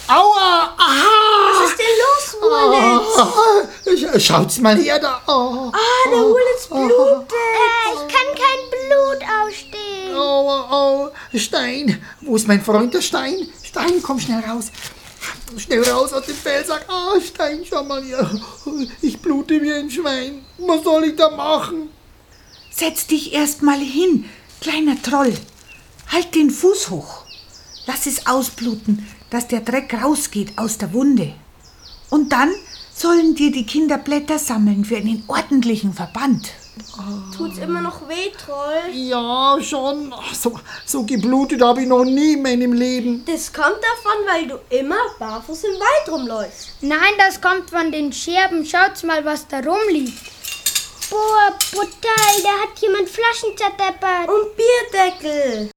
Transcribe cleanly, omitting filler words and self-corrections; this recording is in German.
Aua! Aha! Was ist denn los, Wurlitz? Schaut's mal her da. Oh, Der Wurlitz blutet. Ich kann kein Blut ausstehen. oh, Stein. Wo ist mein Freund, der Stein? Stein, komm schnell raus. Schnell raus aus dem Fellsack. Stein, schau mal hier. Ich blute wie ein Schwein. Was soll ich da machen? Setz dich erst mal hin, kleiner Troll. Halt den Fuß hoch. Lass es ausbluten, dass der Dreck rausgeht aus der Wunde. Und dann sollen dir die Kinder Blätter sammeln für einen ordentlichen Verband. Tut's immer noch weh, Troll? Ja, schon. So geblutet habe ich noch nie in meinem Leben. Das kommt davon, weil du immer barfuß im Wald rumläufst. Nein, das kommt von den Scherben. Schaut mal, was da rumliegt. Boah, brutal, da hat jemand Flaschen zerdeppert. Und Bierdeckel.